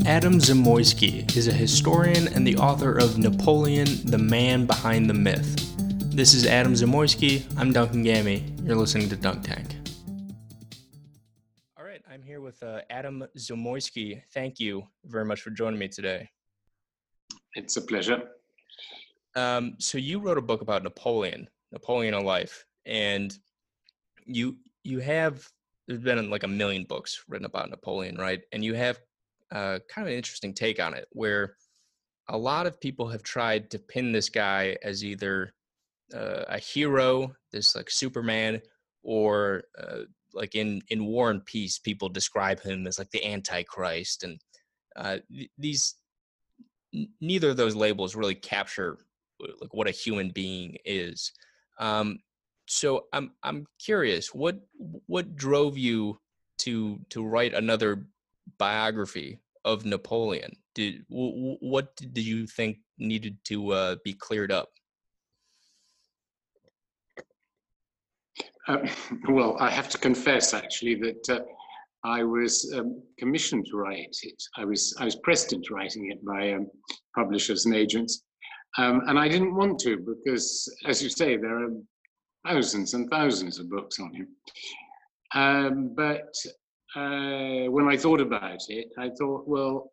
Adam Zamoyski is a historian and the author of Napoleon, the Man Behind the Myth. This is Adam Zamoyski. I'm Duncan Gammy. You're listening to Dunk Tank. All right, I'm here with Adam Zamoyski. Thank you very much for joining me today. It's a pleasure. So you wrote a book about Napoleon in Life, and you have, there's been like a million books written about Napoleon, right? And you have kind of an interesting take on it, where a lot of people have tried to pin this guy as either a hero, this like Superman, or like in War and Peace, people describe him as like the Antichrist, and neither of those labels really capture like what a human being is. So I'm curious, what drove you to write another biography of Napoleon? What did you think needed to be cleared up? Well, I have to confess, actually, that I was commissioned to write it. I was pressed into writing it by publishers and agents, and I didn't want to because, as you say, there are thousands and thousands of books on him. But when I thought about it, I thought, well,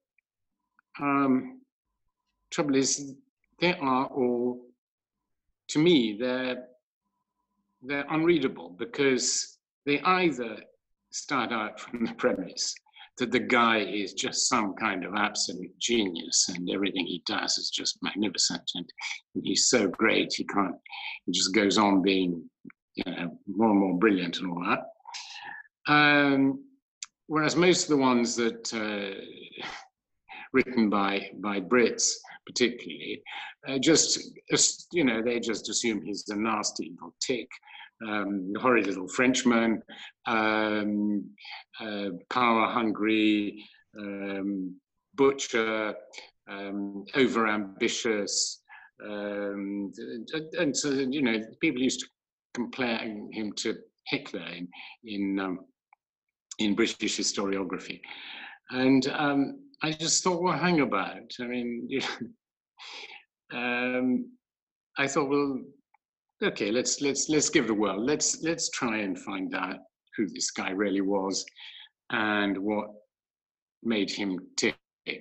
trouble is, they are all, to me, they're unreadable because they either start out from the premise that the guy is just some kind of absolute genius and everything he does is just magnificent and he's so great he just goes on being, more and more brilliant and all that. Whereas most of the ones that written by Brits particularly, they just assume he's a nasty little tick, horrid little Frenchman, power-hungry, butcher, over-ambitious, and so people used to compare him to Hitler in British historiography, and I just thought, well, hang about. I mean, I thought, well, okay, let's give the world. Let's try and find out who this guy really was and what made him tick.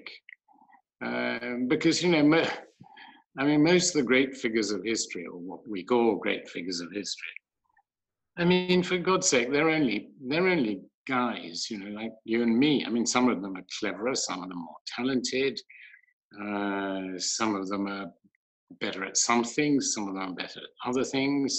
Because most of the great figures of history, or what we call great figures of history, I mean, for God's sake, they're only guys, like you and me. I mean, some of them are cleverer, some of them more talented, some of them are better at some things, some of them are better at other things.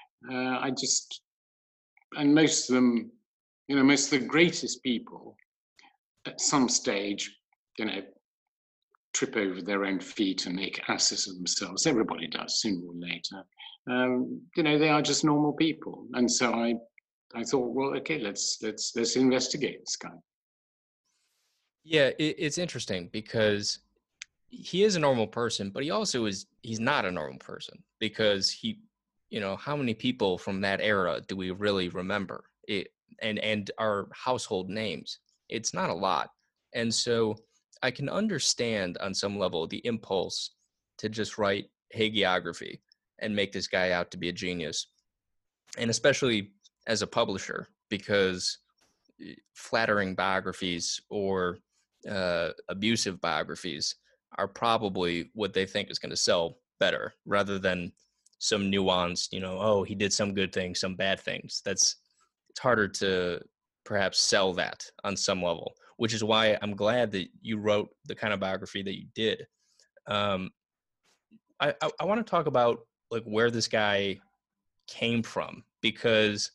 And most of them, most of the greatest people at some stage, trip over their own feet and make asses of themselves. Everybody does, sooner or later. They are just normal people. And so I thought, well, okay, let's investigate this guy. Yeah, it's interesting because he is a normal person, but he's not a normal person because how many people from that era do we really remember and our household names? It's not a lot. And so I can understand on some level the impulse to just write hagiography and make this guy out to be a genius. And especially as a publisher, because flattering biographies or abusive biographies are probably what they think is going to sell better rather than some nuanced, he did some good things, some bad things. It's harder to perhaps sell that on some level, which is why I'm glad that you wrote the kind of biography that you did. I want to talk about like where this guy came from, because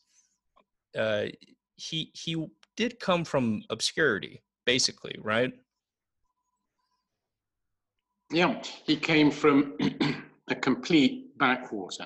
he did come from obscurity, basically, right? Yeah, he came from a complete backwater.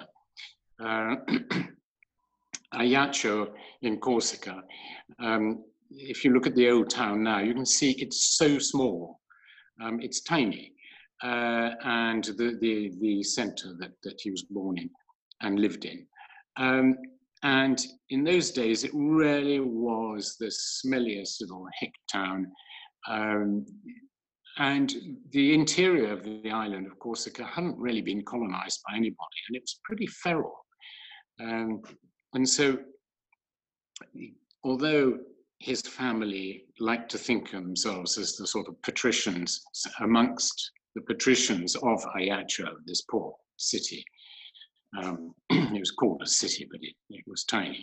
Ajaccio in Corsica. If you look at the old town now, you can see it's so small. It's tiny. And the center that he was born in and lived in. And in those days, it really was the smelliest little hick town. and the interior of the island, of course, hadn't really been colonized by anybody, and it was pretty feral. And so, although his family liked to think of themselves as the sort of patricians amongst the patricians of Ayacho, this poor city, it was called a city, but it was tiny.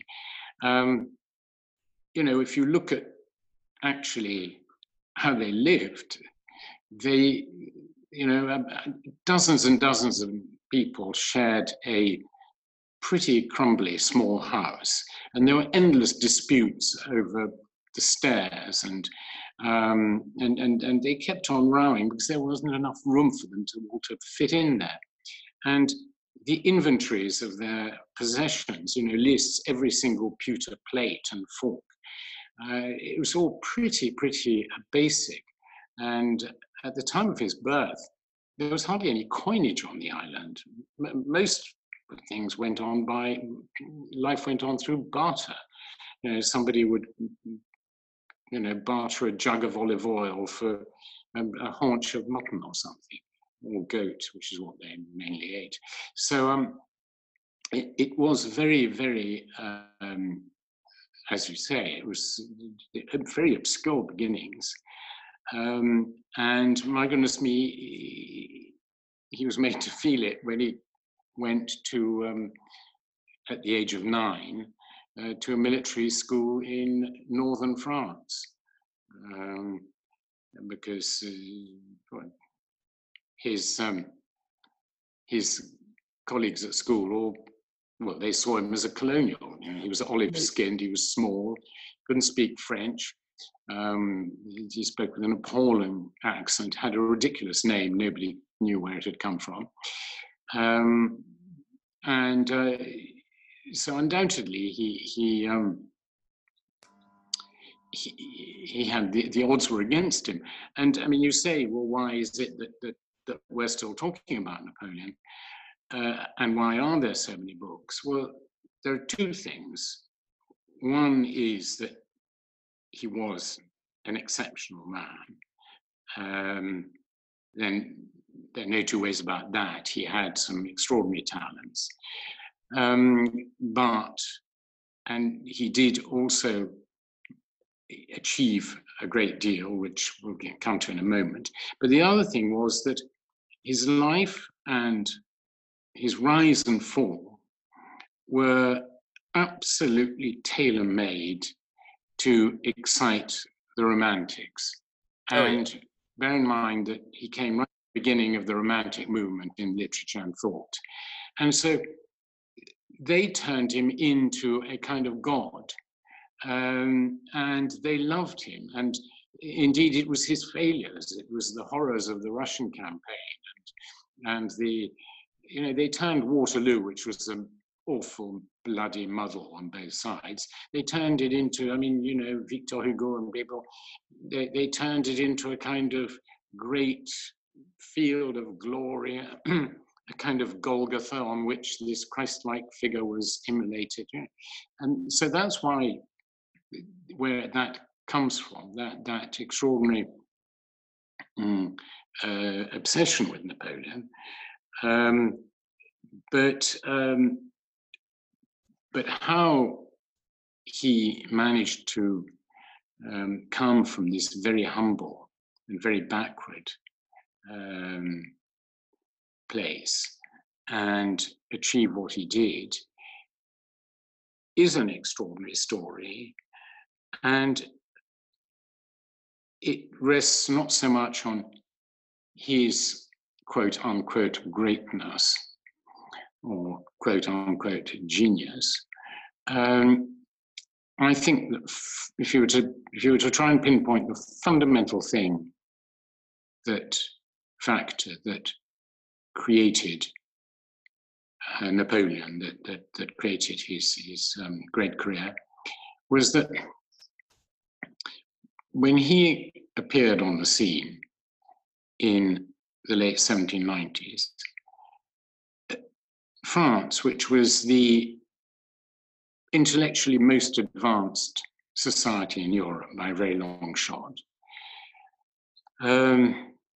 If you look at actually how they lived, they, dozens and dozens of people shared a pretty crumbly small house, and there were endless disputes over the stairs, and they kept on rowing because there wasn't enough room for them to fit in there. And the inventories of their possessions, lists every single pewter plate and fork. It was all pretty basic. And at the time of his birth, there was hardly any coinage on the island. Most things life went on through barter. Somebody would, barter a jug of olive oil for a haunch of mutton or something, or goat, which is what they mainly ate. So it was very, very, as you say, it was very obscure beginnings. And my goodness me, he was made to feel it when he went to, at the age of 9, to a military school in northern France, because his colleagues at school they saw him as a colonial. He was olive-skinned, he was small, couldn't speak French. He spoke with an appalling accent, had a ridiculous name, nobody knew where it had come from. So undoubtedly he had the odds were against him. And I mean, you say, well, why is it that we're still talking about Napoleon? And why are there so many books? Well, there are two things. One is that he was an exceptional man. Then there are no two ways about that. He had some extraordinary talents. And he did also achieve a great deal, which we'll come to in a moment. But the other thing was that his life and his rise and fall were absolutely tailor-made to excite the Romantics. And bear in mind that he came right at the beginning of the Romantic movement in literature and thought. And so they turned him into a kind of god, and they loved him. And indeed, it was his failures, it was the horrors of the Russian campaign, and they turned Waterloo, which was an awful bloody muddle on both sides. They turned it into, Victor Hugo and people, they turned it into a kind of great field of glory, a kind of Golgotha on which this Christ-like figure was immolated. And so that's where that comes from, that extraordinary obsession with Napoleon. But how he managed to come from this very humble and very backward place and achieve what he did is an extraordinary story. And it rests not so much on his quote unquote greatness or quote unquote genius. I think that if you were to try and pinpoint the fundamental factor that created Napoleon, that created his great career, was that when he appeared on the scene in the late 1790s, France, which was the intellectually most advanced society in Europe by a very long shot,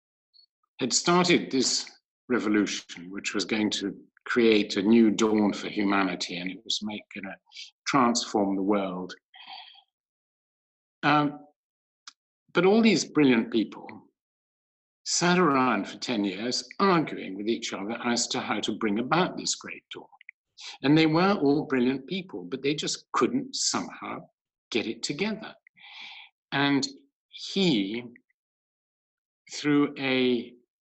had started this revolution, which was going to create a new dawn for humanity, and it was going to transform the world. But all these brilliant people sat around for 10 years arguing with each other as to how to bring about this great dawn. And they were all brilliant people, but they just couldn't somehow get it together. And he, through a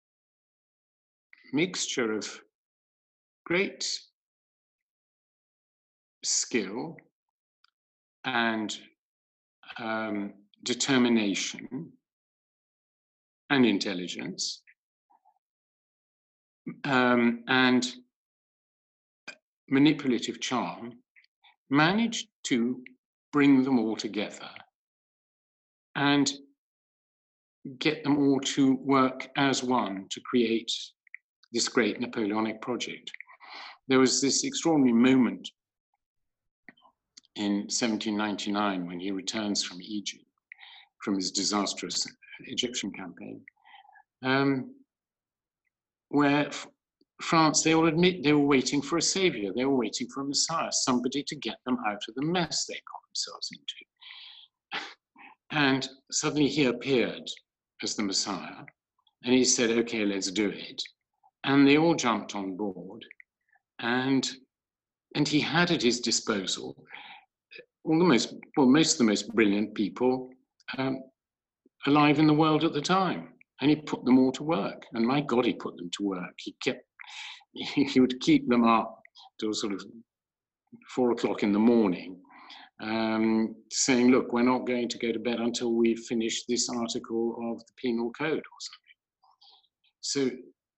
mixture of great skill and determination and intelligence, and manipulative charm, managed to bring them all together and get them all to work as one to create this great Napoleonic project. There was this extraordinary moment in 1799 when he returns from Egypt, from his disastrous Egyptian campaign, where France, they all admit they were waiting for a savior, they were waiting for a messiah, somebody to get them out of the mess they got themselves into. And suddenly he appeared as the messiah, and he said, okay, let's do it. And they all jumped on board, and he had at his disposal most of the most brilliant people alive in the world at the time. And he put them all to work. And my God, he put them to work. He would keep them up till sort of 4 o'clock in the morning, saying, look, we're not going to go to bed until we finish this article of the Penal Code or something. So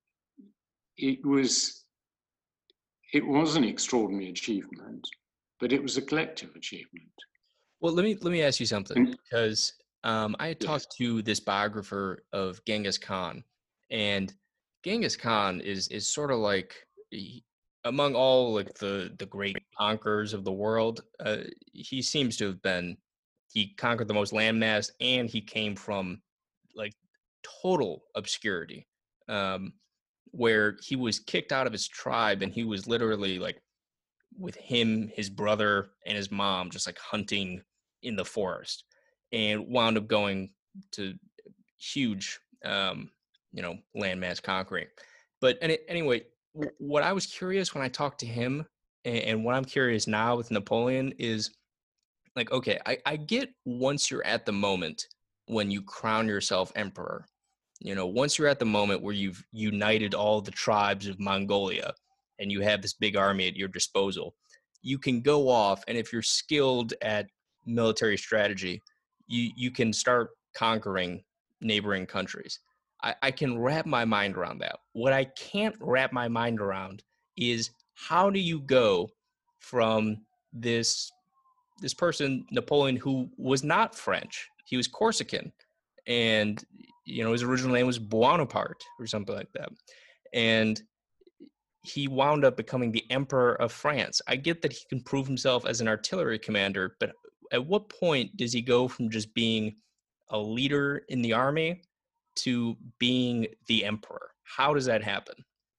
it was an extraordinary achievement, but it was a collective achievement. Well, let me ask you something, because I had talked to this biographer of Genghis Khan, and Genghis Khan is sort of like, among all like the great conquerors of the world, he seems to have been, he conquered the most landmass, and he came from like total obscurity, where he was kicked out of his tribe, and he was literally like with him, his brother, and his mom just like hunting in the forest, and wound up going to huge landmass conquering. But anyway, what I was curious when I talked to him, and what I'm curious now with Napoleon is like, okay, I get once you're at the moment when you crown yourself emperor, once you're at the moment where you've united all the tribes of Mongolia and you have this big army at your disposal, you can go off, and if you're skilled at military strategy, you can start conquering neighboring countries. I can wrap my mind around that. What I can't wrap my mind around is, how do you go from this person, Napoleon, who was not French, he was Corsican, and his original name was Buonaparte or something like that, and he wound up becoming the Emperor of France. I get that he can prove himself as an artillery commander, but at what point does he go from just being a leader in the army to being the emperor? How does that happen?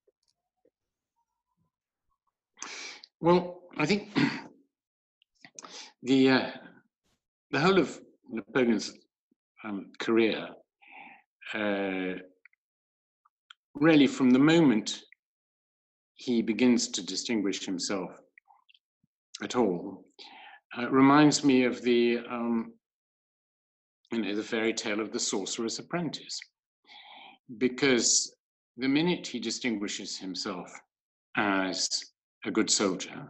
Well, I think the whole of Napoleon's career, really from the moment he begins to distinguish himself at all, reminds me of the fairy tale of the Sorcerer's Apprentice, because the minute he distinguishes himself as a good soldier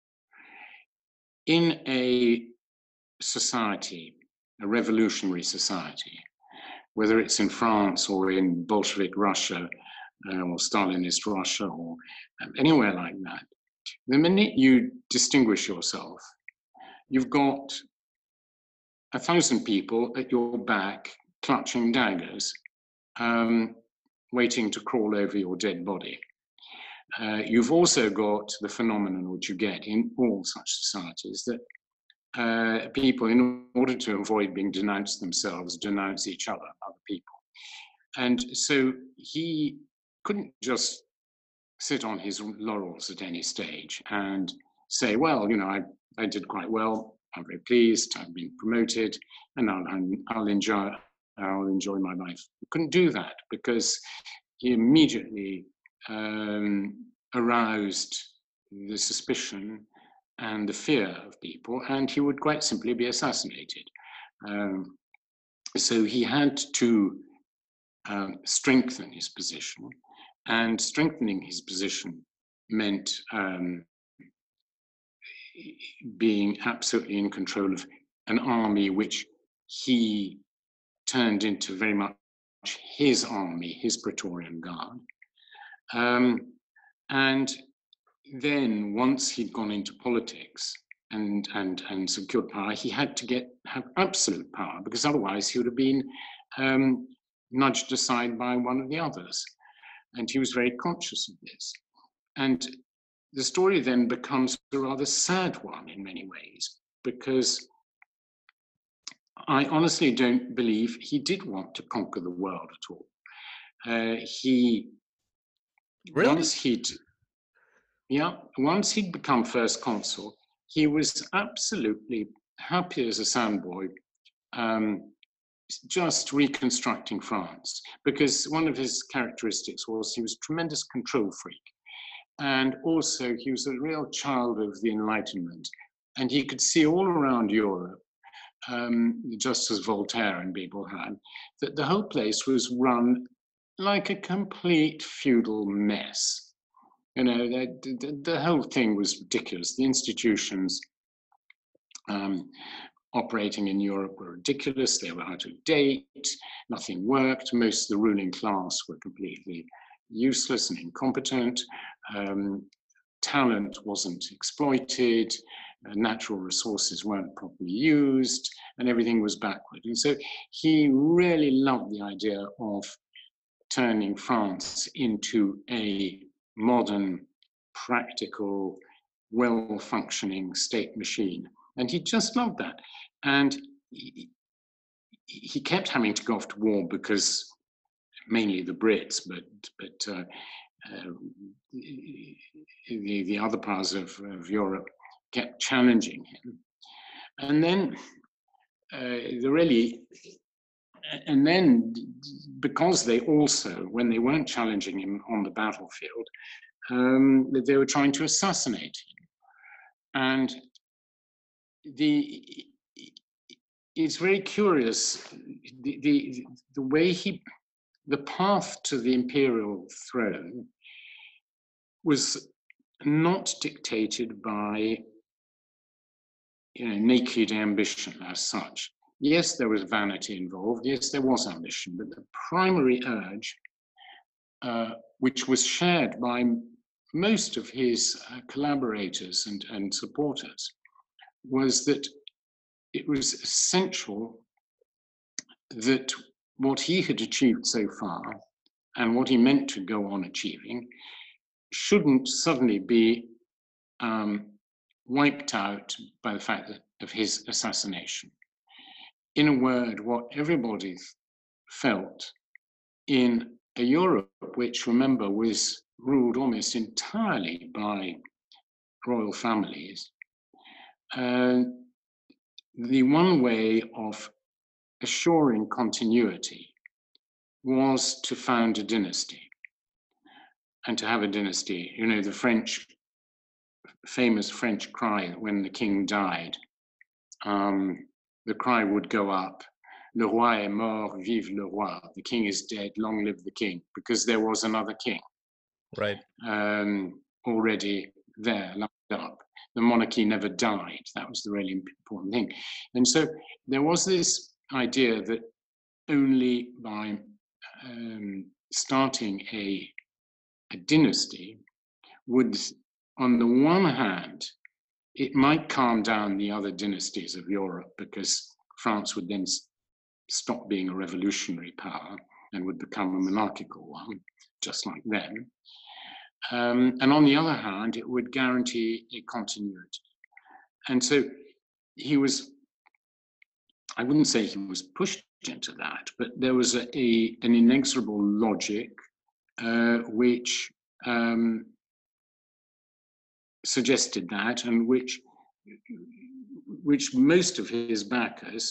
in a society, a revolutionary society, whether it's in France or in Bolshevik Russia or Stalinist Russia or anywhere like that, the minute you distinguish yourself, you've got 1,000 people at your back clutching daggers, waiting to crawl over your dead body. You've also got the phenomenon which you get in all such societies, that people, in order to avoid being denounced themselves, denounce each other, other people. And so he couldn't just sit on his laurels at any stage and say, well, I did quite well. I'm very pleased. I've been promoted, and I'll enjoy my life. He couldn't do that because he immediately aroused the suspicion and the fear of people, and he would quite simply be assassinated. So he had to strengthen his position, and strengthening his position meant being absolutely in control of an army which he turned into very much his army, his Praetorian Guard. And then once he'd gone into politics and secured power, he had to have absolute power, because otherwise he would have been nudged aside by one of the others. And he was very conscious of this. And the story then becomes a rather sad one in many ways, because I honestly don't believe he did want to conquer the world at all. Once he'd become first consul, he was absolutely happy as a sandboy, just reconstructing France, because one of his characteristics was he was a tremendous control freak. And also he was a real child of the Enlightenment, and he could see all around Europe, just as Voltaire and people had, that the whole place was run like a complete feudal mess. The whole thing was ridiculous. The institutions operating in Europe were ridiculous. They were out of date. Nothing worked. Most of the ruling class were completely useless and incompetent. Talent wasn't exploited. Natural resources weren't properly used, and everything was backward. And so he really loved the idea of turning France into a modern, practical, well-functioning state machine. And he just loved that. And he kept having to go off to war because mainly the Brits, but the other parts of Europe kept challenging him. And then because they also, when they weren't challenging him on the battlefield, they were trying to assassinate him. And it's very curious, the way the path to the imperial throne was not dictated by naked ambition as such. Yes, there was vanity involved. Yes, there was ambition, but the primary urge, which was shared by most of his collaborators and supporters, was that it was essential that what he had achieved so far and what he meant to go on achieving shouldn't suddenly be wiped out by the fact of his assassination. In a word, what everybody felt in a Europe which, remember, was ruled almost entirely by royal families, the one way of assuring continuity was to found a dynasty. And to have a dynasty, the famous French cry when the king died, the cry would go up, "Le roi est mort, vive le roi." The king is dead, long live the king, because there was another king, right, already there, lined up. The monarchy never died. That was the really important thing. And so there was this idea that only by starting a dynasty would, on the one hand, it might calm down the other dynasties of Europe, because France would then stop being a revolutionary power and would become a monarchical one, just like them. And on the other hand, it would guarantee a continuity. And so he was I wouldn't say he was pushed into that, but there was an inexorable logic which suggested that, and which most of his backers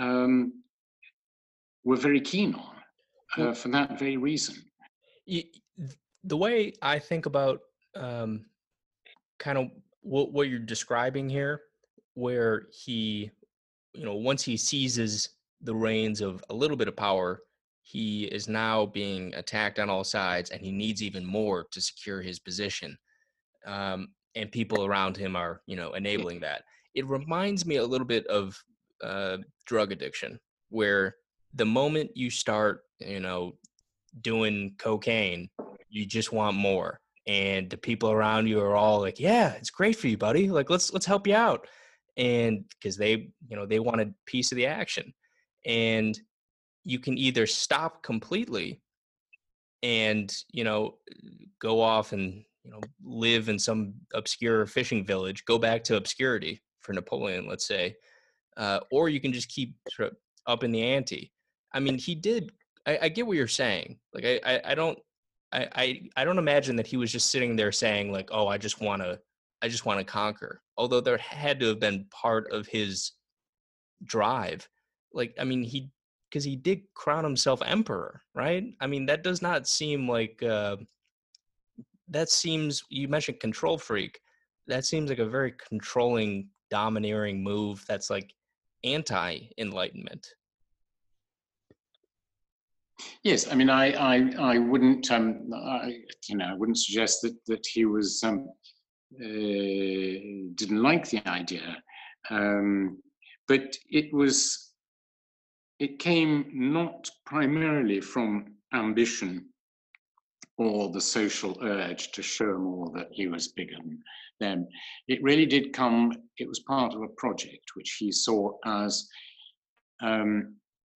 were very keen on for that very reason. The way I think about kind of what you're describing here, where he, once he seizes the reins of a little bit of power, he is now being attacked on all sides, and he needs even more to secure his position. And people around him are, enabling that. It reminds me a little bit of drug addiction, where the moment you start, doing cocaine, you just want more, and the people around you are all like, "Yeah, it's great for you, buddy. Like, let's help you out," and because they want a piece of the action, and you can either stop completely and go off and live in some obscure fishing village, go back to obscurity for Napoleon, let's say, or you can just keep sort of up in the ante. I mean, he did. I get what you're saying. Like, I don't. I don't imagine that he was just sitting there saying like, "Oh, I just want to conquer." Although there had to have been part of his drive. Like, I mean, because he did crown himself emperor, right? I mean, that does not seem like that seems. You mentioned control freak. That seems like a very controlling, domineering move. That's like anti-enlightenment. Yes, I mean, I wouldn't, I wouldn't suggest that he was didn't like the idea, but it came not primarily from ambition or the social urge to show more that he was bigger than them. It really did come. It was part of a project which he saw as um,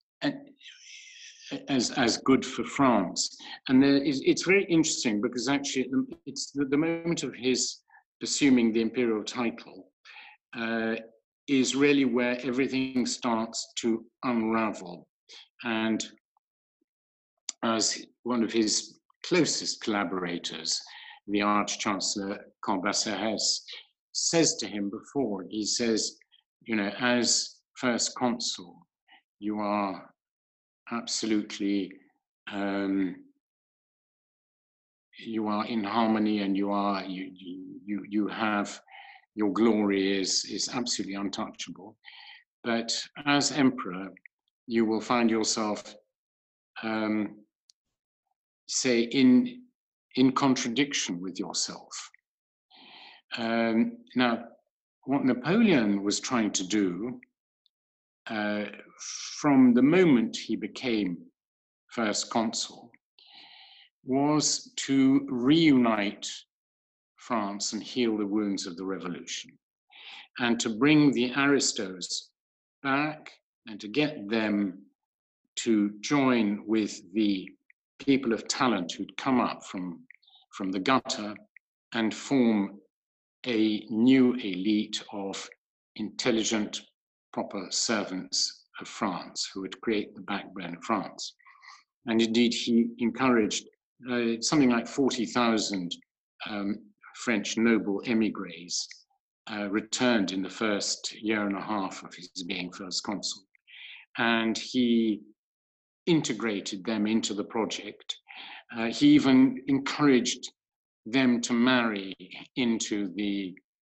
as good for France. And it's very interesting because actually it's the moment of his assuming the imperial title is really where everything starts to unravel. And as one of his closest collaborators, the Arch-Chancellor Cambacérès, says to him before, he says, as first consul, you are absolutely you are in harmony, and you have your glory is absolutely untouchable. But as emperor, you will find yourself say in contradiction with yourself. Now, what Napoleon was trying to do from the moment he became first consul was to reunite France and heal the wounds of the revolution, and to bring the aristos back and to get them to join with the people of talent who'd come up from the gutter and form a new elite of intelligent, proper servants of France who would create the backbone of France. And indeed, he encouraged something like 40,000 French noble emigres returned in the first year and a half of his being first consul. And he integrated them into the project. He even encouraged them to marry into the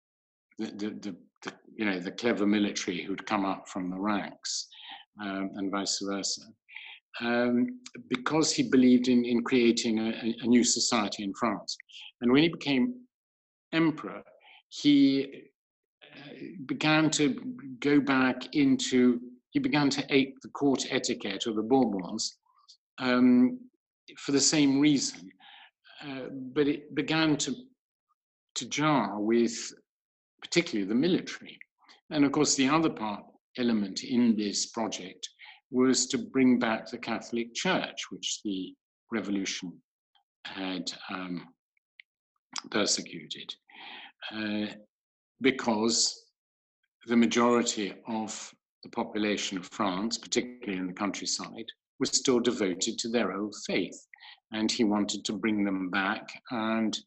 clever military who'd come up from the ranks, and vice versa, because he believed in creating a new society in France. And when he became emperor, he began to go back into, he began to ape the court etiquette of the Bourbons for the same reason. But it began to jar with particularly the military. And of course, the other element in this project was to bring back the Catholic Church, which the revolution had persecuted, because the majority of the population of France, particularly in the countryside, was still devoted to their old faith, and he wanted to bring them back and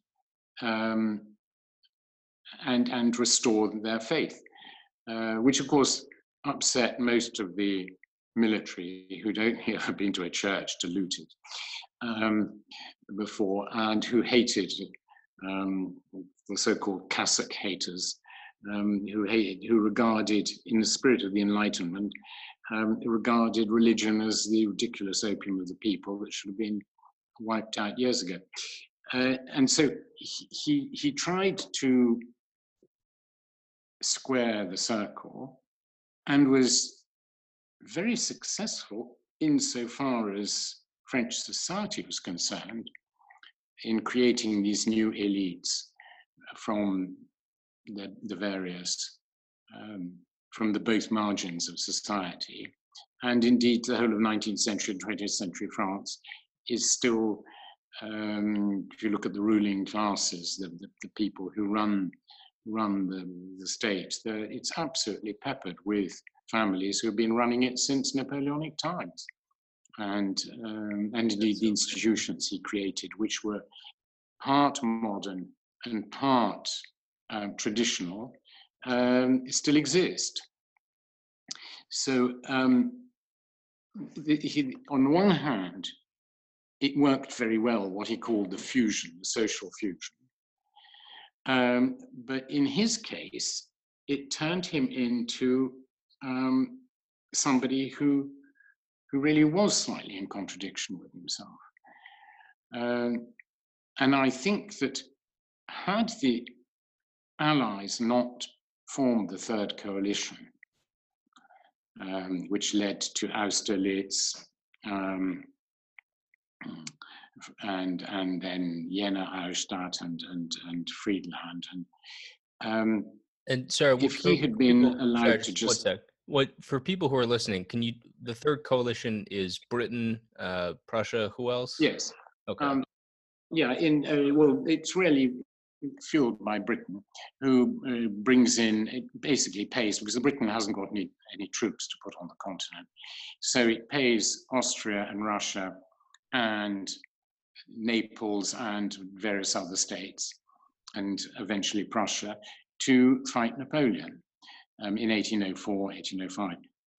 restore their faith, which of course upset most of the military who'd only ever been to a church to loot it before, and who hated the so-called cassock haters, who regarded, in the spirit of the Enlightenment, regarded religion as the ridiculous opium of the people that should have been wiped out years ago. And so he tried to square the circle and was very successful insofar as French society was concerned in creating these new elites from the various, from the both margins of society. And indeed, the whole of 19th century and 20th century France is still, if you look at the ruling classes, the people who run the state, it's absolutely peppered with families who have been running it since Napoleonic times. And indeed the institutions he created, which were part modern and part traditional, still exist. So on the one hand, it worked very well, what he called the fusion, the social fusion. But in his case, it turned him into somebody who really was slightly in contradiction with himself. And I think that had the Allies not formed the Third Coalition, which led to Austerlitz and then Jena, Auerstadt, and Friedland, and sorry, if he had been allowed to just what for people who are listening, can you, the Third Coalition is Britain, Prussia, who else? Yes. Okay. Yeah, well, it's really fueled by Britain, who brings in, it basically pays, because Britain hasn't got any troops to put on the continent. So it pays Austria and Russia and Naples and various other states, and eventually Prussia, to fight Napoleon in 1804, 1805.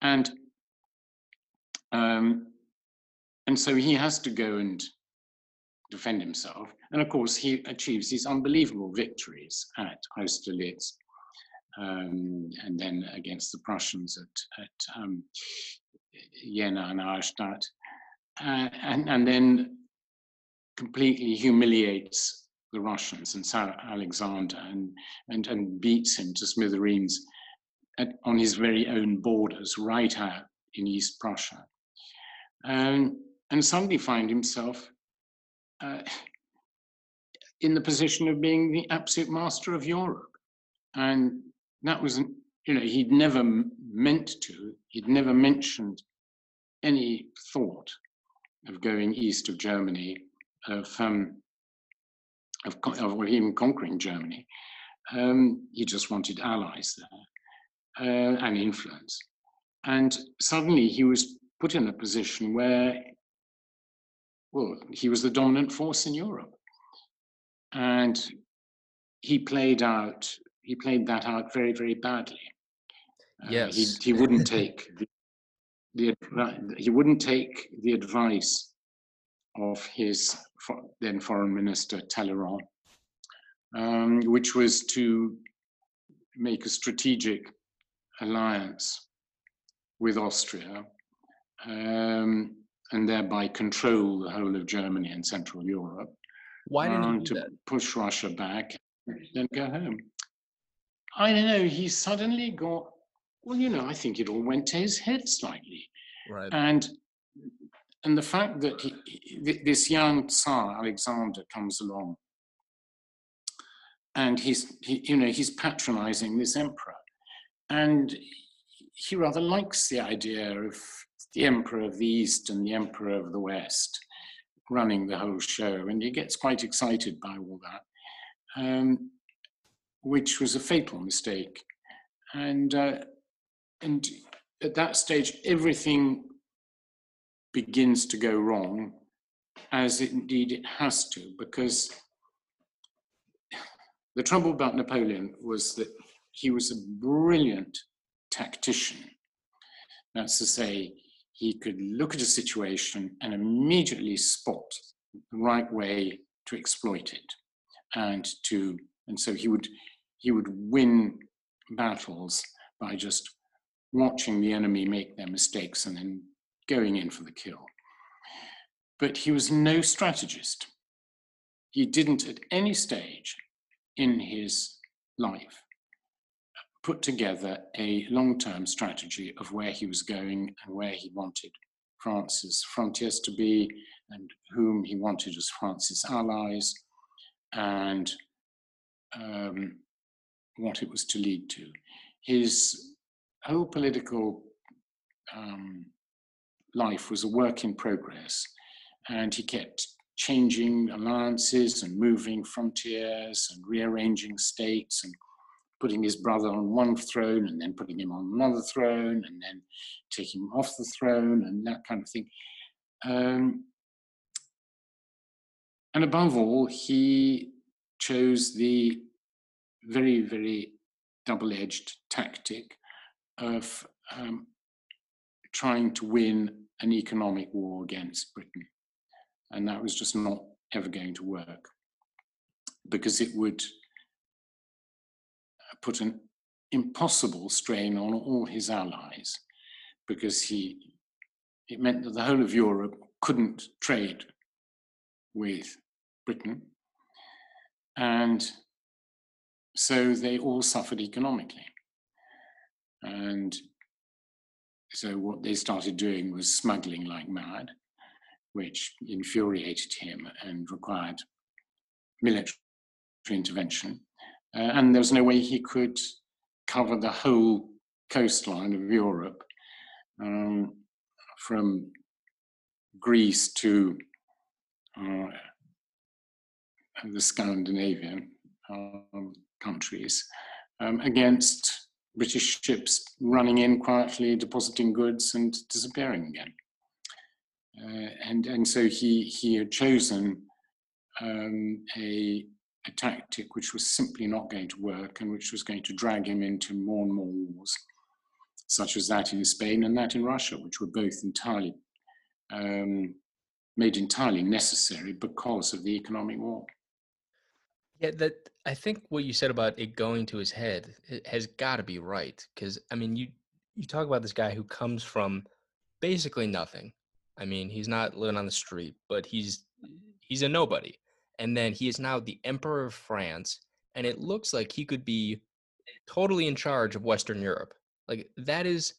And so he has to go and defend himself. And of course, he achieves these unbelievable victories at Austerlitz, and then against the Prussians at Jena and Auerstadt, and then completely humiliates the Russians and Tsar Alexander and beats him to smithereens on his very own borders, right out in East Prussia. And suddenly find himself in the position of being the absolute master of Europe. And that was, he'd never meant to, he'd never mentioned any thought of going east of Germany, of even conquering Germany. He just wanted allies there and influence. And suddenly he was put in a position where, well, he was the dominant force in Europe. And he played that out very, very badly. Yes. He wouldn't take he wouldn't take the advice of his then foreign minister Talleyrand, which was to make a strategic alliance with Austria, and thereby control the whole of Germany and Central Europe. Why didn't he do that? To push Russia back and go home. I don't know, he suddenly got, well, I think it all went to his head slightly. Right. And the fact that this young Tsar Alexander comes along, and he's patronizing this emperor, and he rather likes the idea of the emperor of the East and the emperor of the West running the whole show, and he gets quite excited by all that, which was a fatal mistake. And at that stage, everything begins to go wrong, as indeed it has to, because the trouble about Napoleon was that he was a brilliant tactician. That's to say, he could look at a situation and immediately spot the right way to exploit it, and so he would win battles by just watching the enemy make their mistakes and then going in for the kill. But he was no strategist. He didn't at any stage in his life put together a long-term strategy of where he was going and where he wanted France's frontiers to be, and whom he wanted as France's allies, and what it was to lead to. His whole political life was a work in progress, and he kept changing alliances and moving frontiers and rearranging states and putting his brother on one throne and then putting him on another throne and then taking him off the throne and that kind of thing. And above all, he chose the very, very double-edged tactic of trying to win an economic war against Britain. And that was just not ever going to work, because it would put an impossible strain on all his allies, because it meant that the whole of Europe couldn't trade with Britain. And so they all suffered economically. And so what they started doing was smuggling like mad, which infuriated him and required military intervention. And there was no way he could cover the whole coastline of Europe, from Greece to the Scandinavian countries, against British ships running in quietly, depositing goods and disappearing again. And so he had chosen a tactic which was simply not going to work, and which was going to drag him into more and more wars, such as that in Spain and that in Russia, which were both entirely made entirely necessary because of the economic war. Yeah, that I think what you said about it going to his head has got to be right, because I mean, you talk about this guy who comes from basically nothing. I mean, he's not living on the street, but he's a nobody, and then he is now the Emperor of France, and it looks like he could be totally in charge of Western Europe. Like that is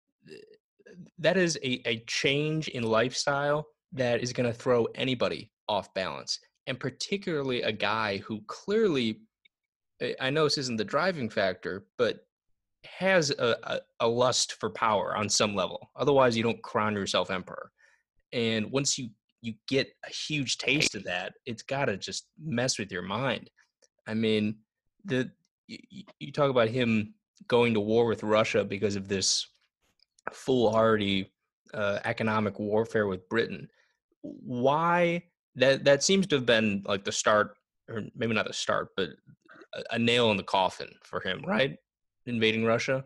a change in lifestyle that is going to throw anybody off balance, and particularly a guy who clearly, I know this isn't the driving factor, but has a lust for power on some level. Otherwise, you don't crown yourself emperor. And once you get a huge taste of that, it's got to just mess with your mind. I mean, you talk about him going to war with Russia because of this foolhardy economic warfare with Britain. Why that seems to have been like the start, or maybe not the start, but a nail in the coffin for him, right? Invading Russia.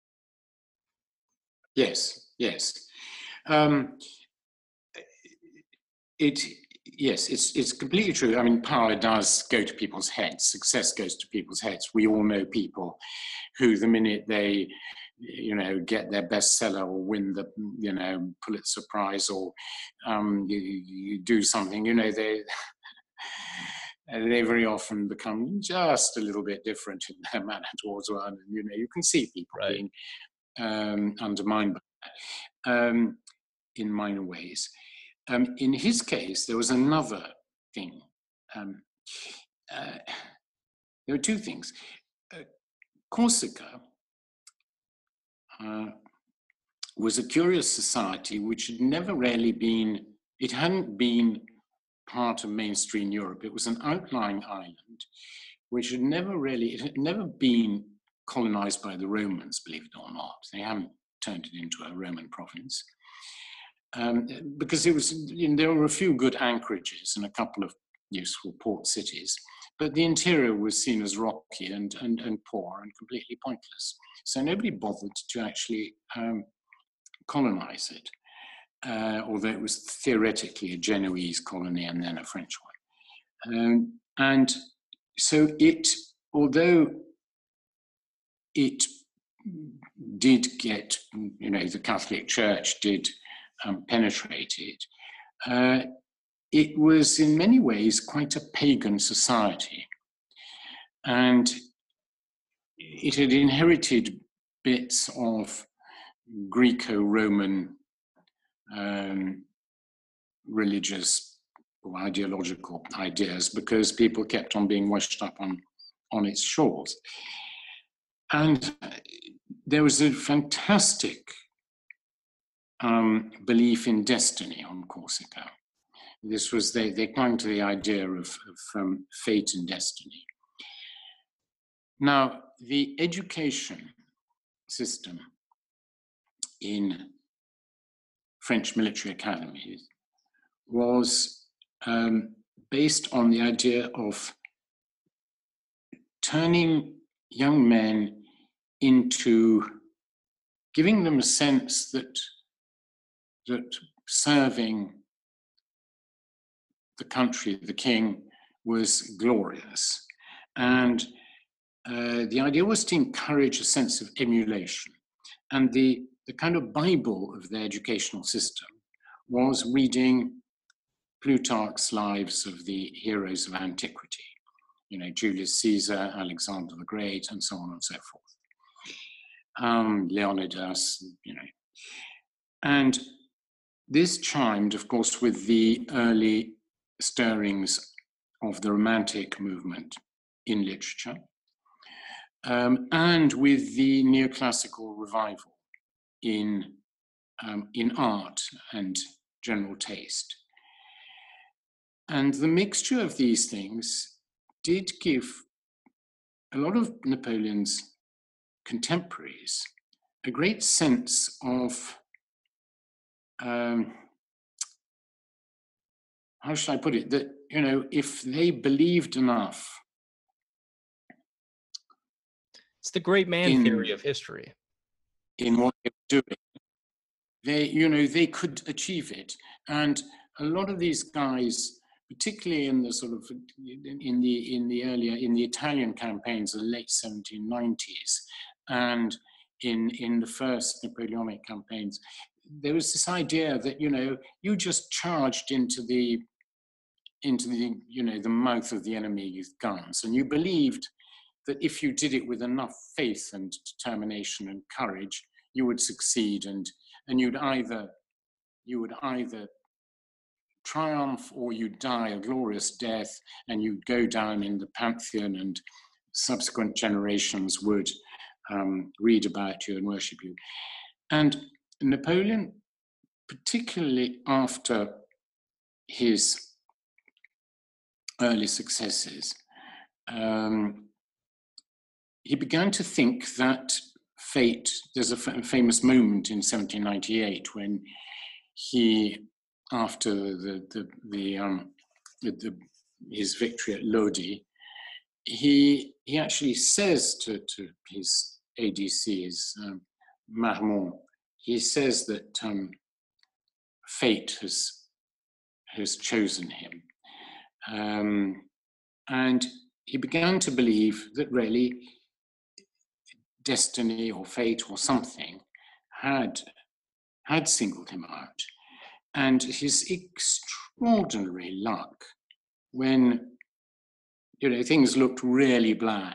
Yes, yes. It's completely true. I mean, power does go to people's heads. Success goes to people's heads. We all know people who, the minute they, get their bestseller or win the, Pulitzer Prize, or you do something, they very often become just a little bit different in their manner towards one. And, you can see people being undermined by that, in minor ways. In his case, there was another thing. There were two things. Corsica was a curious society which had never really been, it hadn't been part of mainstream Europe. It was an outlying island which had never been colonized by the Romans, believe it or not. They hadn't turned it into a Roman province. Because it was, there were a few good anchorages and a couple of useful port cities, but the interior was seen as rocky and poor and completely pointless. So nobody bothered to actually colonize it, although it was theoretically a Genoese colony and then a French one. And so although it did get, the Catholic Church did penetrate it, it was in many ways quite a pagan society. And it had inherited bits of Greco-Roman religious or ideological ideas because people kept on being washed up on its shores. And there was a fantastic belief in destiny on Corsica. This was, they clung to the idea of fate and destiny. Now, the education system in French military academies was based on the idea of turning young men into, giving them a sense that serving the country, the king, was glorious. And the idea was to encourage a sense of emulation. And the kind of Bible of the educational system was reading Plutarch's lives of the heroes of antiquity, Julius Caesar, Alexander the Great, and so on and so forth. Leonidas, And this chimed, of course, with the early stirrings of the Romantic movement in literature, and with the neoclassical revival in art and general taste. And the mixture of these things did give a lot of Napoleon's contemporaries a great sense of, how should I put it, that, if they believed enough. It's the great man theory of history. In what they were doing, they could achieve it. And a lot of these guys, particularly in the sort of, in the Italian campaigns of the late 1790s, and in the first Napoleonic campaigns, there was this idea that, you just charged into the mouth of the enemy with guns, and you believed that if you did it with enough faith and determination and courage, you would succeed, and you would either triumph or you'd die a glorious death, and you'd go down in the pantheon, and subsequent generations would read about you and worship you. And Napoleon, particularly after his early successes, he began to think that fate, there's a famous moment in 1798 when he, after his victory at Lodi, he actually says to his ADCs, Marmont, he says that fate has chosen him. And he began to believe that really destiny or fate or something had singled him out. And his extraordinary luck when, things looked really black,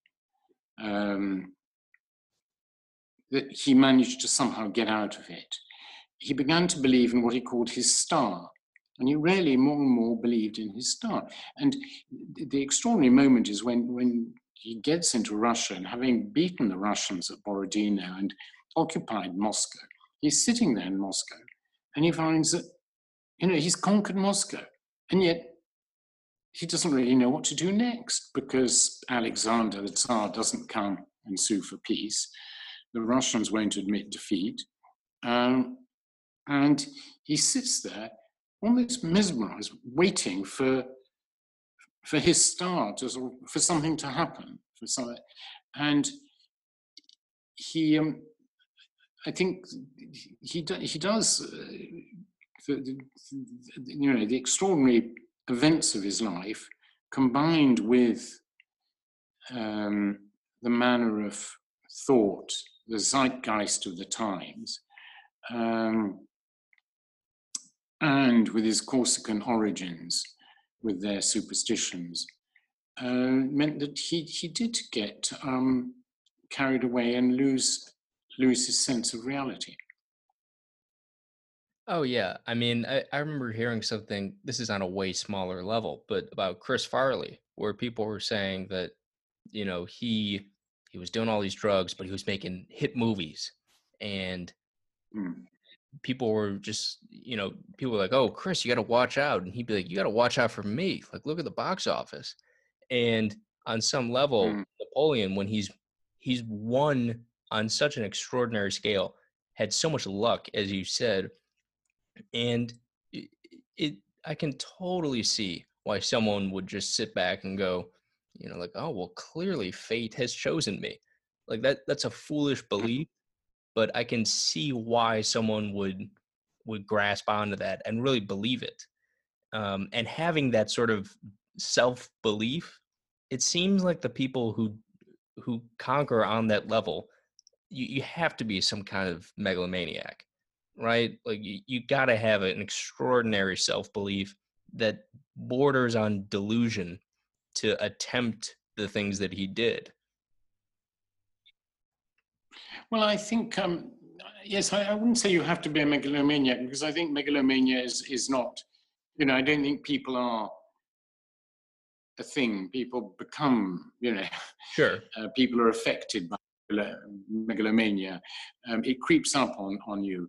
that he managed to somehow get out of it. He began to believe in what he called his star. And he really more and more believed in his star. And the extraordinary moment is when he gets into Russia, and having beaten the Russians at Borodino and occupied Moscow, he's sitting there in Moscow and he finds that, he's conquered Moscow. And yet he doesn't really know what to do next, because Alexander, the Tsar, doesn't come and sue for peace. the Russians won't admit defeat. And he sits there almost mesmerized, waiting for his star for something to happen, and he, I think he does, the extraordinary events of his life, combined with the manner of thought, the zeitgeist of the times, and with his Corsican origins, with their superstitions, meant that he did get carried away and lose his sense of reality. Oh yeah. I mean, I remember hearing something, this is on a way smaller level, but about Chris Farley, where people were saying that, he was doing all these drugs, but he was making hit movies. And Mm. people were just, people were like, "Oh, Chris, you got to watch out." And he'd be like, "You got to watch out for me. Like, look at the box office." And on some level, Mm. Napoleon, when he's won on such an extraordinary scale, had so much luck, as you said, and it I can totally see why someone would just sit back and go, like, "Oh, well, clearly fate has chosen me." Like that's a foolish belief, but I can see why someone would grasp onto that and really believe it. And having that sort of self belief, it seems like the people who conquer on that level, you have to be some kind of megalomaniac, right? Like you got to have an extraordinary self belief that borders on delusion to attempt the things that he did. Well, I think, yes, I wouldn't say you have to be a megalomaniac, because I think megalomania is not, I don't think people are a thing. People become, Sure. people are affected by megalomania. It creeps up on you.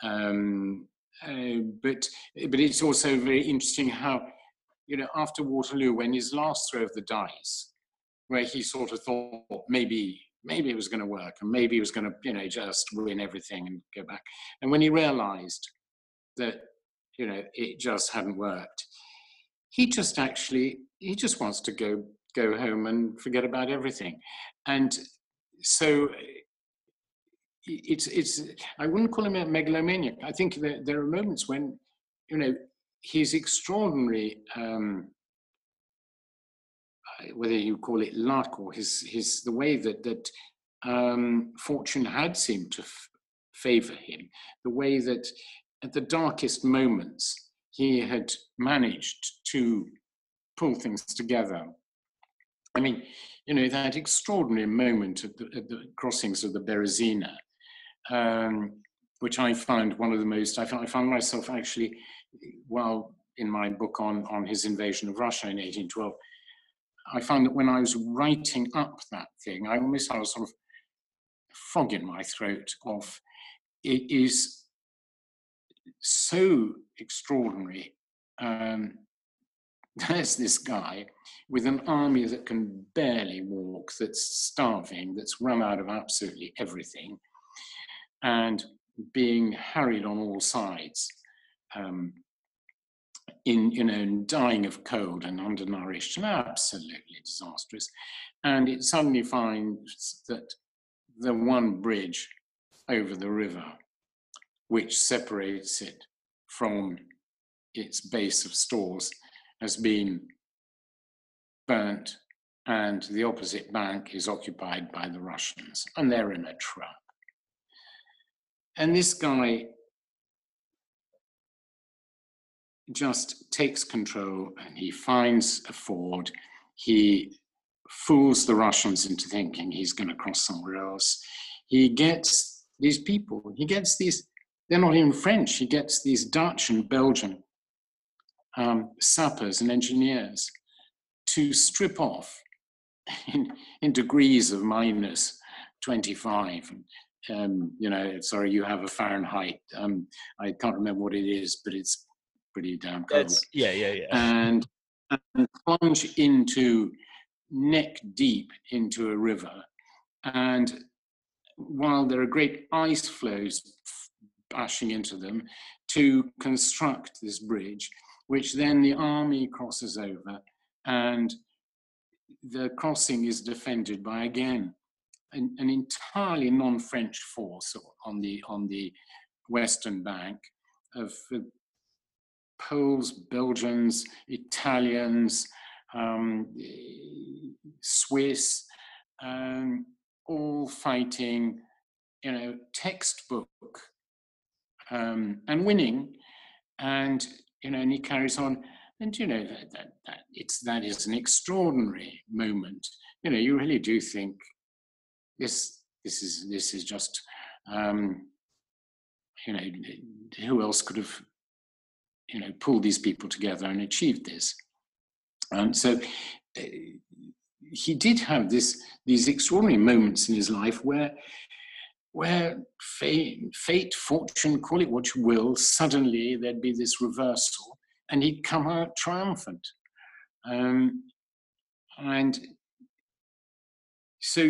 But it's also very interesting how, after Waterloo, when his last throw of the dice, where he sort of thought maybe it was going to work, and maybe he was going to, just win everything and go back. And when he realized that, it just hadn't worked, he just wants to go home and forget about everything. And so it's I wouldn't call him a megalomaniac. I think there are moments when, he's extraordinary, whether you call it luck or the way that fortune had seemed to favor him, the way that at the darkest moments he had managed to pull things together. I mean, that extraordinary moment at the crossings of the Berezina, which I found one of the most, I found myself actually, while in my book on his invasion of Russia in 1812, I found that when I was writing up that thing, I almost had a sort of frog in my throat of, it is so extraordinary. There's this guy with an army that can barely walk, that's starving, that's run out of absolutely everything, and being harried on all sides, dying of cold and undernourished and absolutely disastrous. And it suddenly finds that the one bridge over the river, which separates it from its base of stores, has been burnt, and the opposite bank is occupied by the Russians, and they're in a trap. And this guy just takes control, and he finds a ford. He fools the Russians into thinking he's going to cross somewhere else. He gets these people, they're not even French, he gets these Dutch and Belgian sappers and engineers to strip off in degrees of minus 25. Sorry, you have a Fahrenheit. I can't remember what it is, but it's pretty damn cold. Yeah. And plunge into neck deep into a river. And while there are great ice flows bashing into them, to construct this bridge, which then the army crosses over, and the crossing is defended by, again, an entirely non-French force on the western bank of Poles, Belgians, Italians, Swiss, all fighting, textbook, and winning. And and he carries on, and that is an extraordinary moment. You really do think this is just who else could have pulled these people together and achieved this. So he did have these extraordinary moments in his life where fate, fortune, call it what you will, suddenly there'd be this reversal, and he'd come out triumphant. And so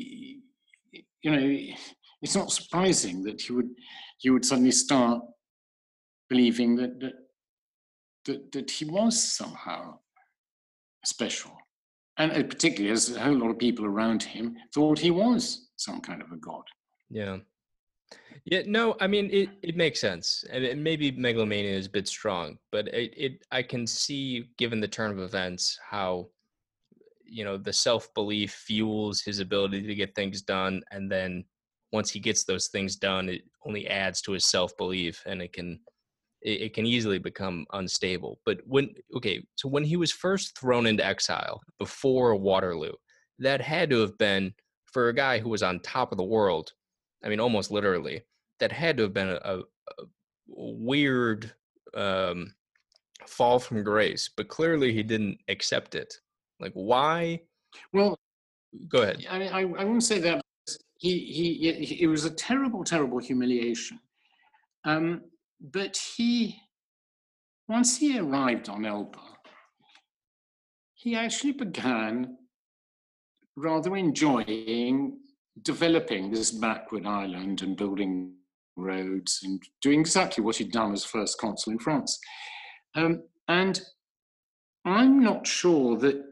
it's not surprising that he would suddenly start believing that he was somehow special, and particularly as a whole lot of people around him thought he was some kind of a god. Yeah. No, I mean, it makes sense, and maybe megalomania is a bit strong, but I can see, given the turn of events, how the self-belief fuels his ability to get things done, and then once he gets those things done, it only adds to his self-belief, and it can easily become unstable. But so when he was first thrown into exile before Waterloo, that had to have been, for a guy who was on top of the world, I mean, almost literally, that had to have been a weird fall from grace. But clearly he didn't accept it. Like, why? Well, go ahead. I wouldn't say that. It was a terrible, terrible humiliation. But once he arrived on Elba, he actually began rather enjoying developing this backward island and building roads and doing exactly what he'd done as first consul in France. And I'm not sure that,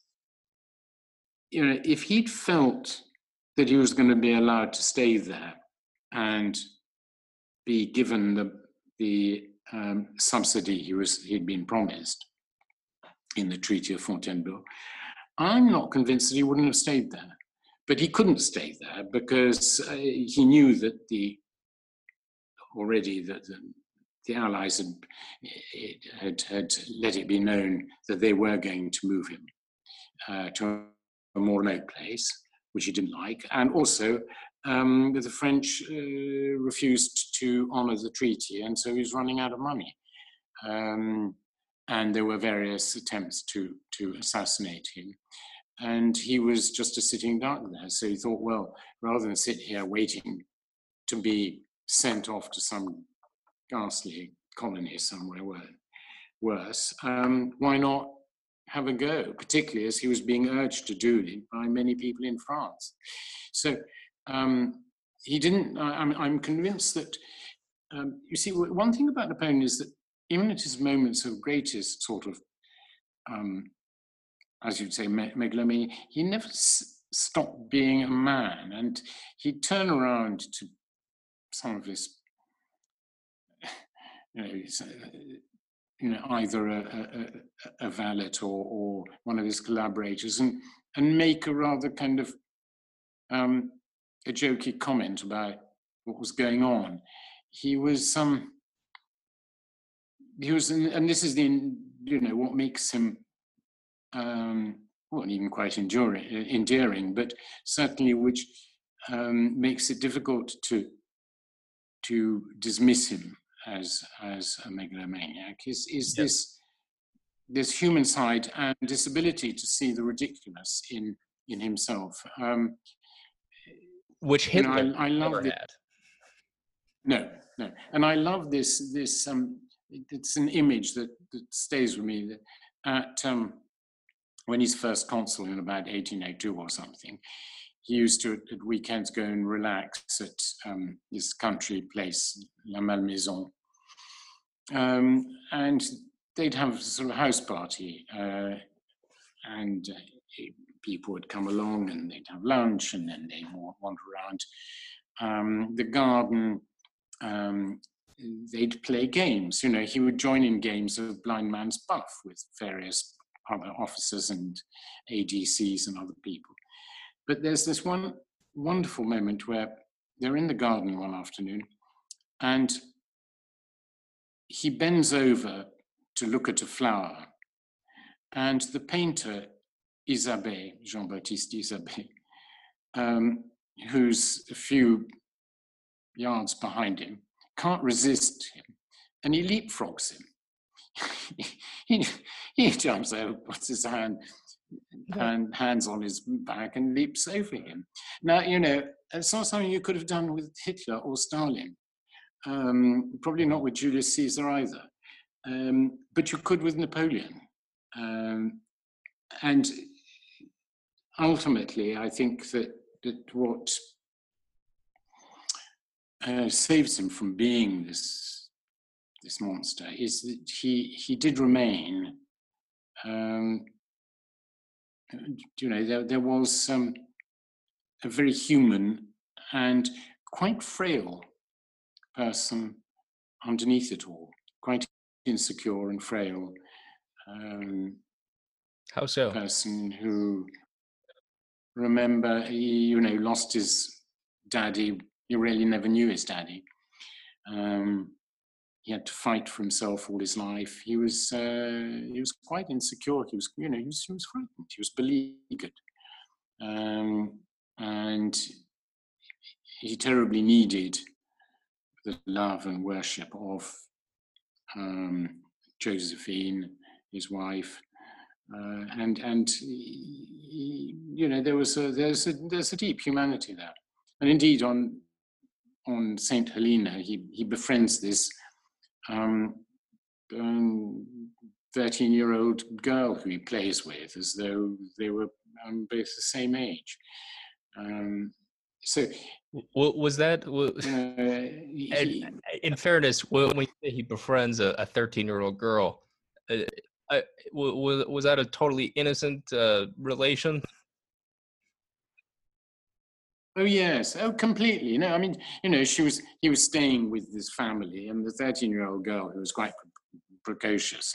if he'd felt that he was going to be allowed to stay there and be given the subsidy he'd been promised in the Treaty of Fontainebleau, I'm not convinced that he wouldn't have stayed there. But he couldn't stay there because he knew that already the Allies had let it be known that they were going to move him to a more remote place, which he didn't like, and also the French refused to honor the treaty, and so he was running out of money. And there were various attempts to assassinate him. And he was just a sitting duck there. So he thought, well, rather than sit here waiting to be sent off to some ghastly colony somewhere worse, why not have a go, particularly as he was being urged to do it by many people in France. So he didn't, I'm convinced that, you see, one thing about Napoleon is that even at his moments of greatest sort of, as you'd say, megalomania, he never stopped being a man, and he'd turn around to some of his, either a valet or one of his collaborators, and make a rather kind of a jokey comment about what was going on. He was, and this is what makes him not even quite endearing, but certainly which makes it difficult to dismiss him as a megalomaniac, is this human side and this ability to see the ridiculous in himself, which Hitler I love never had. No, and I love this. It's an image that stays with me. At when he's first consul in about 1802 or something, he used to at weekends go and relax at his country place, La Malmaison, and they'd have a sort of house party, and people would come along and they'd have lunch, and then they'd wander around the garden. They'd play games. You know, he would join in games of blind man's buff with various other officers and ADCs and other people. But there's this one wonderful moment where they're in the garden one afternoon, and he bends over to look at a flower, and the painter Isabey, Jean-Baptiste Isabey, who's a few yards behind him, can't resist him, and he leapfrogs him. he jumps over, puts his hands on his back, and leaps over him. Now, you know, it's not something you could have done with Hitler or Stalin. Probably not with Julius Caesar either. But you could with Napoleon. And ultimately, I think that what saves him from being this monster is that he did remain. You know, there was a very human and quite frail person underneath it all, quite insecure and frail. How so? Person who, remember, he, lost his daddy. He really never knew his daddy. He had to fight for himself all his life. He was quite insecure. He was frightened. He was beleaguered, and he terribly needed the love and worship of Josephine, his wife, and there's a deep humanity there, and indeed on Saint Helena he befriends this 13-year-old girl who he plays with as though they were both the same age. So was that in fairness, when he befriends a 13-year-old girl, was that a totally innocent relation? Oh yes, oh completely. No, I mean, he was staying with this family, and the 13-year-old girl who was quite precocious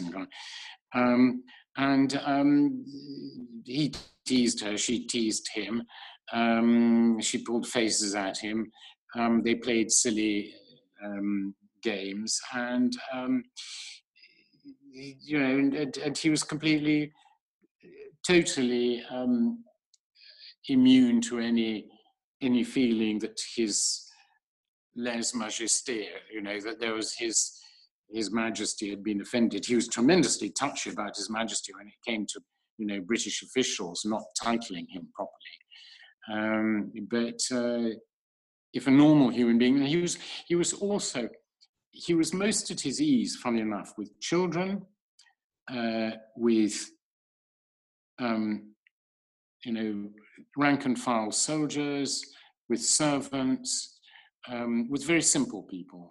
and he teased her, she teased him, she pulled faces at him, they played silly games, and and he was completely, totally immune to any feeling that his lèse-majesté, that there was his majesty had been offended. He was tremendously touchy about his majesty when it came to, British officials not titling him properly. But if a normal human being, he was most at his ease, funny enough, with children, with rank and file soldiers, with servants, with very simple people.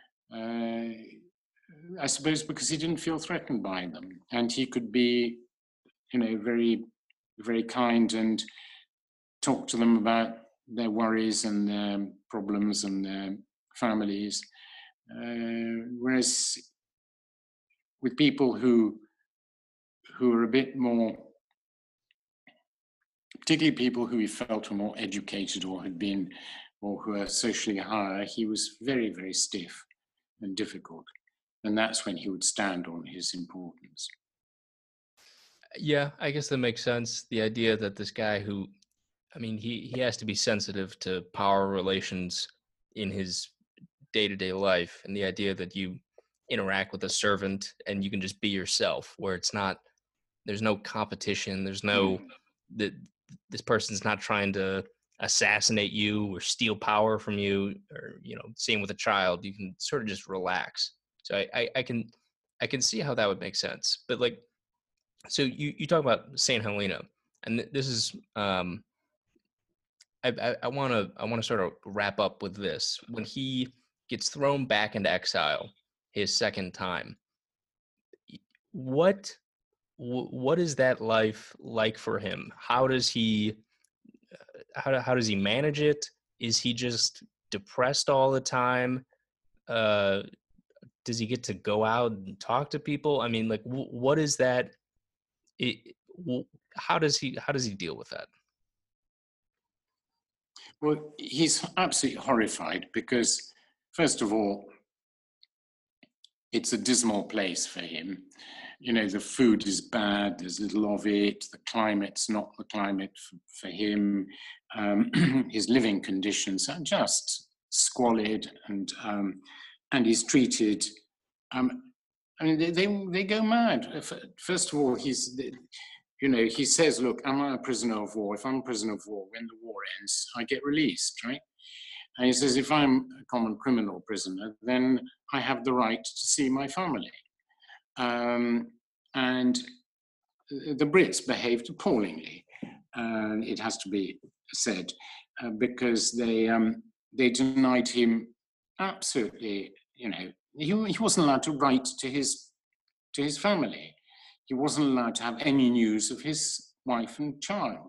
I suppose because he didn't feel threatened by them, and he could be, very, very kind and talk to them about their worries and their problems and their families. Whereas with people who are a bit more, particularly people who he felt were more educated or had been, or who are socially higher, he was very, very stiff and difficult. And that's when he would stand on his importance. Yeah, I guess that makes sense. The idea that this guy who, he has to be sensitive to power relations in his day-to-day life, and the idea that you interact with a servant and you can just be yourself, where there's no competition, there's no, this person's not trying to assassinate you or steal power from you, or, same with a child, you can sort of just relax. So I can see how that would make sense. But so you talk about Saint Helena, and this is I want to sort of wrap up with this. When he gets thrown back into exile his second time, what what is that life like for him? How does he how does he manage it? Is he just depressed all the time? Uh, does he get to go out and talk to people? I mean, like, what is that? It, how does he deal with that? Well, he's absolutely horrified because, first of all, it's a dismal place for him. You know, the food is bad, there's little of it, the climate's not the climate for him. His living conditions are just squalid, and he's treated. I mean, they go mad. First of all, he says, "Look, am I a prisoner of war? If I'm a prisoner of war, when the war ends, I get released, right?" And he says, if I'm a common criminal prisoner, then I have the right to see my family. And the Brits behaved appallingly, it has to be said, because they denied him absolutely, he wasn't allowed to write to his family. He wasn't allowed to have any news of his wife and child.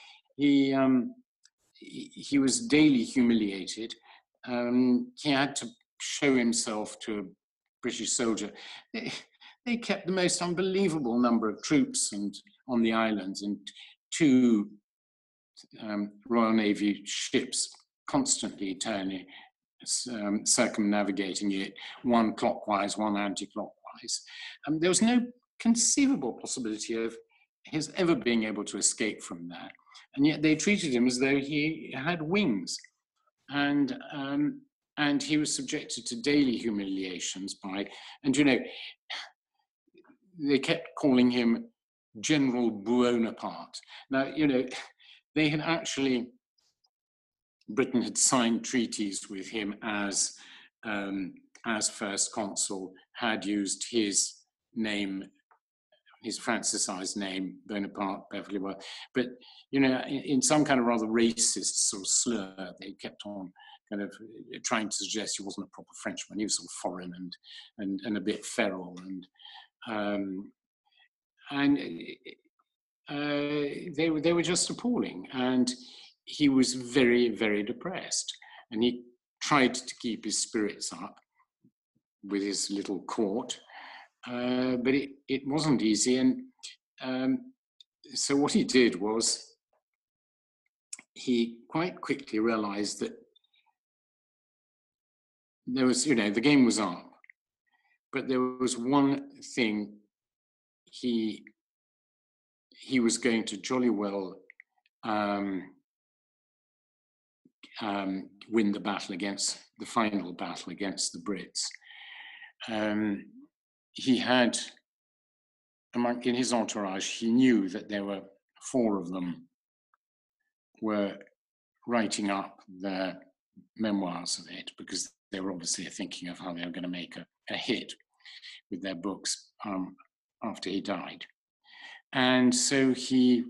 He was daily humiliated. He had to show himself to a British soldier. They kept the most unbelievable number of troops on the islands, and two Royal Navy ships constantly turning, circumnavigating it, one clockwise, one anti-clockwise. There was no conceivable possibility of his ever being able to escape from that. And yet they treated him as though he had wings. And he was subjected to daily humiliations they kept calling him General Buonaparte. Now, they had actually, Britain had signed treaties with him as first consul, had used his name, his Francisized name, Bonaparte, perfectly well. But, in some kind of rather racist sort of slur, they kept on kind of trying to suggest he wasn't a proper Frenchman. He was sort of foreign and a bit feral. They were just appalling. And he was very, very depressed. And he tried to keep his spirits up with his little court. But it wasn't easy. And so what he did was he quite quickly realized that there was, the game was up, but there was one thing he was going to jolly well win the final battle against the Brits. He had, in his entourage, he knew that there were 4 of them were writing up their memoirs of it, because they were obviously thinking of how they were going to make a hit with their books after he died. And so he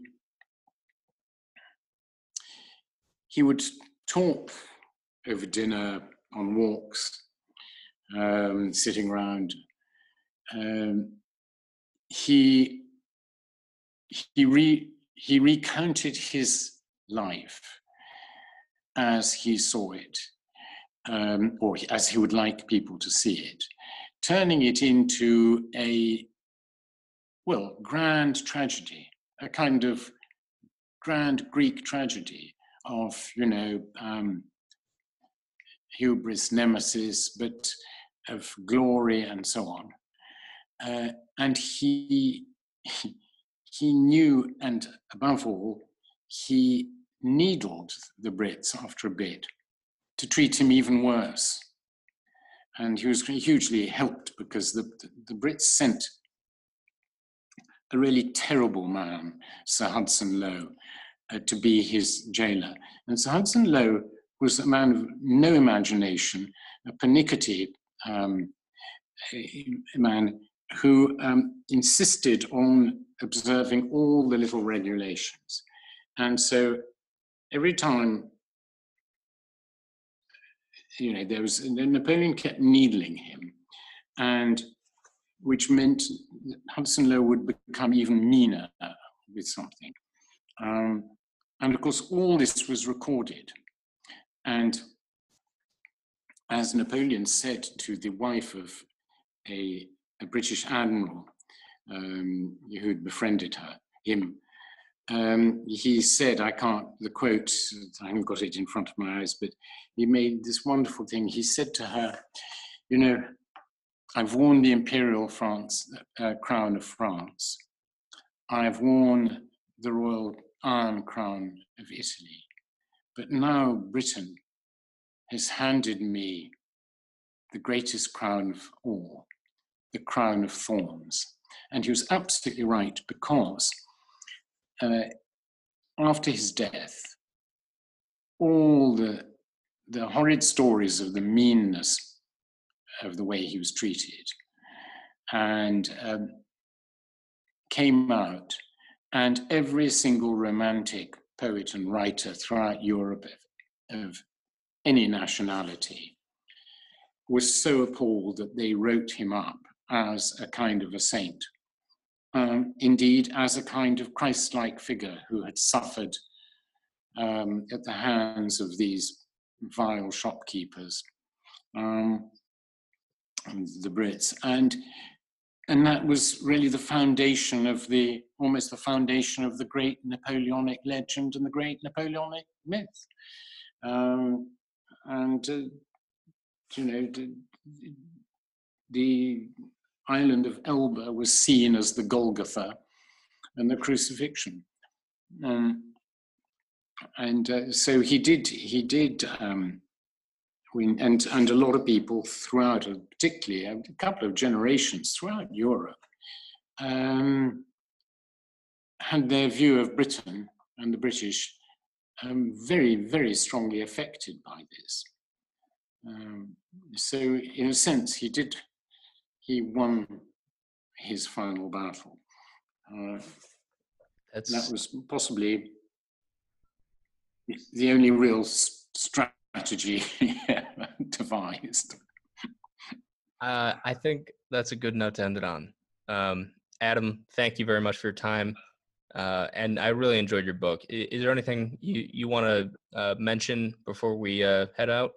would talk over dinner, on walks, sitting around. He recounted his life as he saw it, or as he would like people to see it, turning it into a grand tragedy, a kind of grand Greek tragedy of, hubris, nemesis, but of glory and so on. And he knew, and above all, he needled the Brits after a bit to treat him even worse. And he was hugely helped because the Brits sent a really terrible man, Sir Hudson Lowe, to be his jailer. And Sir Hudson Lowe was a man of no imagination, a pernickety man who insisted on observing all the little regulations. And so every time there was Napoleon kept needling him, and which meant that Hudson Lowe would become even meaner with something. And of course, all this was recorded. And as Napoleon said to the wife of a British admiral who'd befriended him, he said, the quote, I haven't got it in front of my eyes, but he made this wonderful thing. He said to her, I've worn the imperial crown of France. I've worn the royal iron crown of Italy. But now Britain has handed me the greatest crown of all, the crown of thorns. And he was absolutely right, because after his death, all the horrid stories of the meanness of the way he was treated and came out, and every single romantic poet and writer throughout Europe of any nationality was so appalled that they wrote him up as a kind of a saint. Indeed, as a kind of Christ-like figure who had suffered at the hands of these vile shopkeepers, the Brits, and that was really the foundation of almost the foundation of the great Napoleonic legend and the great Napoleonic myth. The island of Elba was seen as the Golgotha and the crucifixion. So he did, and a lot of people throughout, particularly a couple of generations throughout Europe, had their view of Britain and the British very, very strongly affected by this. So in a sense, he won his final battle. That was possibly the only real strategy devised. I think that's a good note to end it on. Adam, thank you very much for your time. And I really enjoyed your book. Is there anything you want to mention before we head out?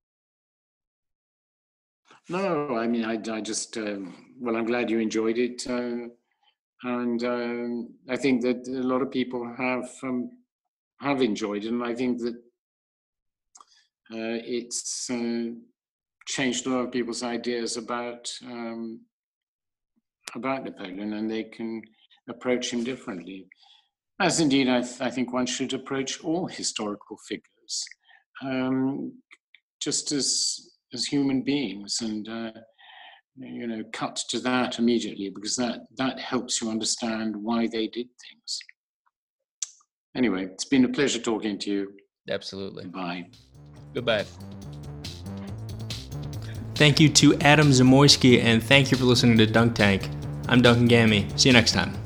No, I mean, I just, well, I'm glad you enjoyed it. And I think that a lot of people have enjoyed it. And I think that it's changed a lot of people's ideas about Napoleon, and they can approach him differently. As indeed, I think one should approach all historical figures, just as human beings, and cut to that immediately, because that helps you understand why they did things. Anyway, it's been a pleasure talking to you. Absolutely. Bye. Goodbye. Thank you to Adam Zamoyski, and thank you for listening to Dunk Tank. I'm Duncan Gammy. See you next time.